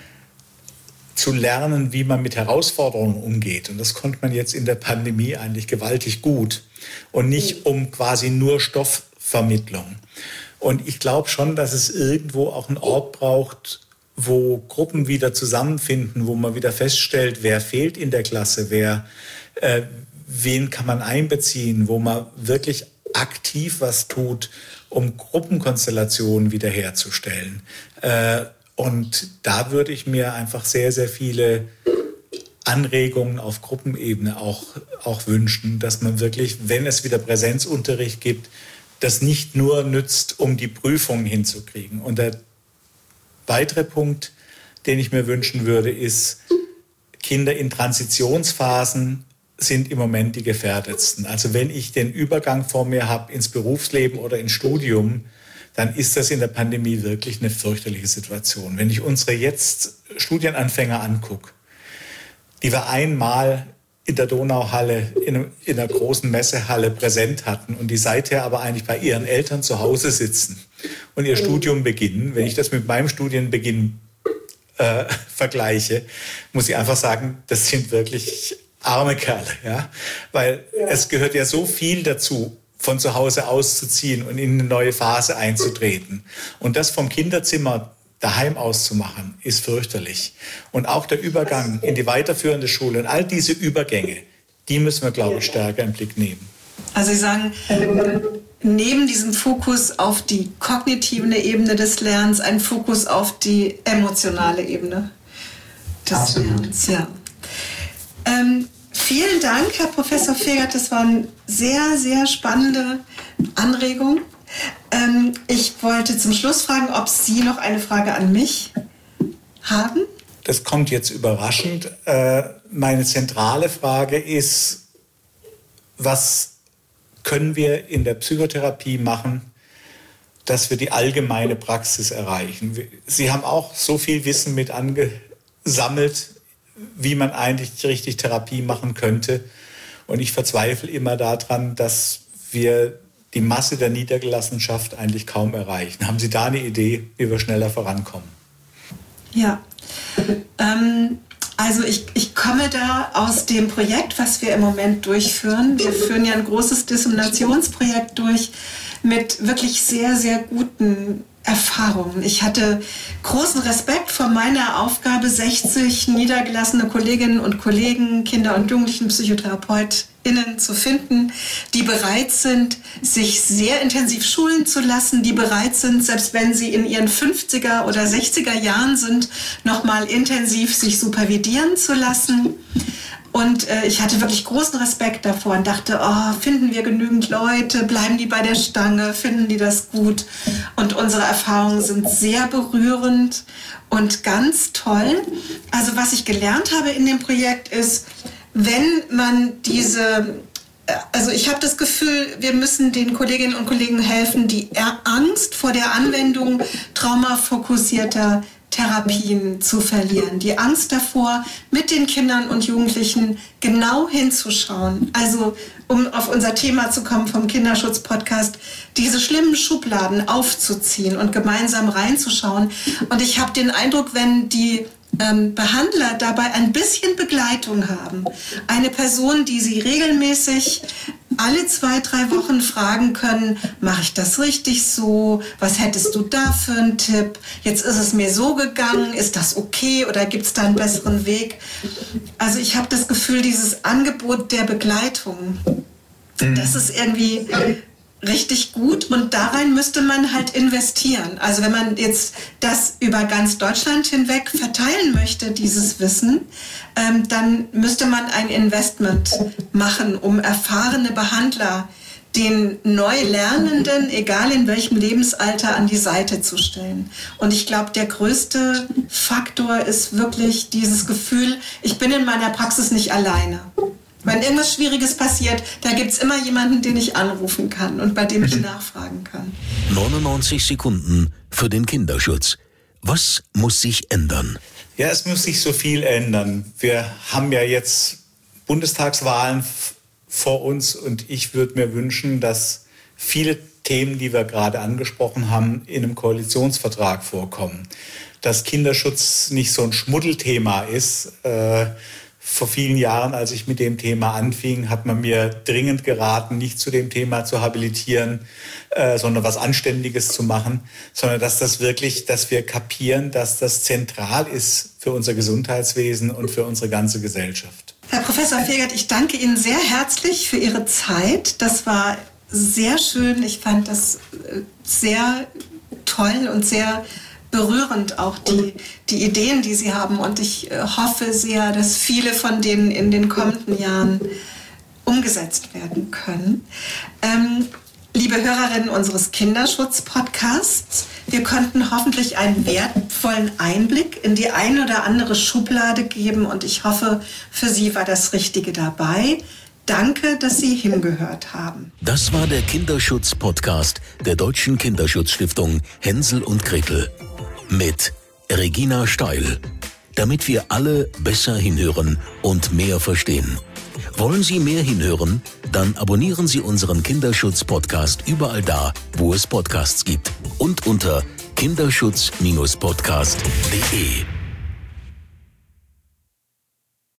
Speaker 3: zu lernen, wie man mit Herausforderungen umgeht. Und das konnte man jetzt in der Pandemie eigentlich gewaltig gut. Und nicht um quasi nur Stoffvermittlung. Und ich glaube schon, dass es irgendwo auch einen Ort braucht, wo Gruppen wieder zusammenfinden, wo man wieder feststellt, wer fehlt in der Klasse, wer, äh, wen kann man einbeziehen, wo man wirklich aktiv was tut, um Gruppenkonstellationen wiederherzustellen. Äh, und da würde ich mir einfach sehr, sehr viele Anregungen auf Gruppenebene auch, auch wünschen, dass man wirklich, wenn es wieder Präsenzunterricht gibt, das nicht nur nützt, um die Prüfungen hinzukriegen. Und der weitere Punkt, den ich mir wünschen würde, ist, Kinder in Transitionsphasen sind im Moment die gefährdetsten. Also wenn ich den Übergang vor mir habe ins Berufsleben oder ins Studium, dann ist das in der Pandemie wirklich eine fürchterliche Situation. Wenn ich unsere jetzt Studienanfänger angucke, die wir einmal in der Donauhalle, in, in einer großen Messehalle präsent hatten und die seither aber eigentlich bei ihren Eltern zu Hause sitzen und ihr Studium beginnen. Wenn ich das mit meinem Studienbeginn äh, vergleiche, muss ich einfach sagen, das sind wirklich arme Kerle. Ja? Weil ja. es gehört ja so viel dazu, von zu Hause auszuziehen und in eine neue Phase einzutreten. Und das vom Kinderzimmer daheim auszumachen, ist fürchterlich. Und auch der Übergang in die weiterführende Schule und all diese Übergänge, die müssen wir, glaube ich, stärker im Blick nehmen.
Speaker 2: Also Sie sagen, neben diesem Fokus auf die kognitive Ebene des Lernens, ein Fokus auf die emotionale Ebene des Absolut. Lernens. Ja. Ähm, vielen Dank, Herr Professor Fegert. Das waren sehr, sehr spannende Anregungen. Ähm, ich wollte zum Schluss fragen, ob Sie noch eine Frage an mich haben.
Speaker 3: Das kommt jetzt überraschend. Äh, meine zentrale Frage ist, was können wir in der Psychotherapie machen, dass wir die allgemeine Praxis erreichen? Sie haben auch so viel Wissen mit angesammelt, wie man eigentlich richtig Therapie machen könnte. Und ich verzweifle immer daran, dass wir die Masse der Niedergelassenschaft eigentlich kaum erreichen. Haben Sie da eine Idee, wie wir schneller vorankommen?
Speaker 2: Ja, ähm, also ich, ich komme da aus dem Projekt, was wir im Moment durchführen. Wir führen ja ein großes Disseminationsprojekt durch mit wirklich sehr, sehr guten Erfahrungen. Ich hatte großen Respekt vor meiner Aufgabe, sechzig niedergelassene Kolleginnen und Kollegen, Kinder- und JugendlichenpsychotherapeutInnen zu finden, die bereit sind, sich sehr intensiv schulen zu lassen, die bereit sind, selbst wenn sie in ihren fünfziger oder sechziger Jahren sind, nochmal intensiv sich supervidieren zu lassen. Und äh, ich hatte wirklich großen Respekt davor und dachte, oh, finden wir genügend Leute, bleiben die bei der Stange, finden die das gut? Und unsere Erfahrungen sind sehr berührend und ganz toll. Also was ich gelernt habe in dem Projekt ist, wenn man diese, also ich habe das Gefühl, wir müssen den Kolleginnen und Kollegen helfen, die Angst vor der Anwendung traumafokussierter Therapien zu verlieren. Die Angst davor, mit den Kindern und Jugendlichen genau hinzuschauen. Also, um auf unser Thema zu kommen vom Kinderschutz-Podcast, diese schlimmen Schubladen aufzuziehen und gemeinsam reinzuschauen. Und ich habe den Eindruck, wenn die ähm, Behandler dabei ein bisschen Begleitung haben. Eine Person, die sie regelmäßig alle zwei, drei Wochen fragen können, mache ich das richtig so? Was hättest du da für einen Tipp? Jetzt ist es mir so gegangen, ist das okay oder gibt es da einen besseren Weg? Also ich habe das Gefühl, dieses Angebot der Begleitung, mhm. das ist irgendwie richtig gut und darein müsste man halt investieren. Also wenn man jetzt das über ganz Deutschland hinweg verteilen möchte, dieses Wissen, ähm, dann müsste man ein Investment machen, um erfahrene Behandler den Neulernenden, egal in welchem Lebensalter, an die Seite zu stellen. Und ich glaube, der größte Faktor ist wirklich dieses Gefühl, ich bin in meiner Praxis nicht alleine. Wenn irgendwas Schwieriges passiert, da gibt es immer jemanden, den ich anrufen kann und bei dem ich nachfragen kann.
Speaker 1: neunundneunzig Sekunden für den Kinderschutz. Was muss sich ändern?
Speaker 3: Ja, es muss sich so viel ändern. Wir haben ja jetzt Bundestagswahlen vor uns und ich würde mir wünschen, dass viele Themen, die wir gerade angesprochen haben, in einem Koalitionsvertrag vorkommen. Dass Kinderschutz nicht so ein Schmuddelthema ist. Äh, Vor vielen Jahren, als ich mit dem Thema anfing, hat man mir dringend geraten, nicht zu dem Thema zu habilitieren, äh, sondern was Anständiges zu machen, sondern dass das wirklich, dass wir kapieren, dass das zentral ist für unser Gesundheitswesen und für unsere ganze Gesellschaft.
Speaker 2: Herr Professor Fegert, ich danke Ihnen sehr herzlich für Ihre Zeit. Das war sehr schön. Ich fand das sehr toll und sehr berührend auch die, die Ideen, die Sie haben. Und ich äh, hoffe sehr, dass viele von denen in den kommenden Jahren umgesetzt werden können. Ähm, liebe Hörerinnen unseres Kinderschutz-Podcasts, wir konnten hoffentlich einen wertvollen Einblick in die ein oder andere Schublade geben. Und ich hoffe, für Sie war das Richtige dabei. Danke, dass Sie hingehört haben.
Speaker 1: Das war der Kinderschutz-Podcast der Deutschen Kinderschutzstiftung Hänsel und Gretel mit Regina Steil, damit wir alle besser hinhören und mehr verstehen. Wollen Sie mehr hinhören? Dann abonnieren Sie unseren Kinderschutz-Podcast überall da, wo es Podcasts gibt und unter kinderschutz Bindestrich podcast punkt de.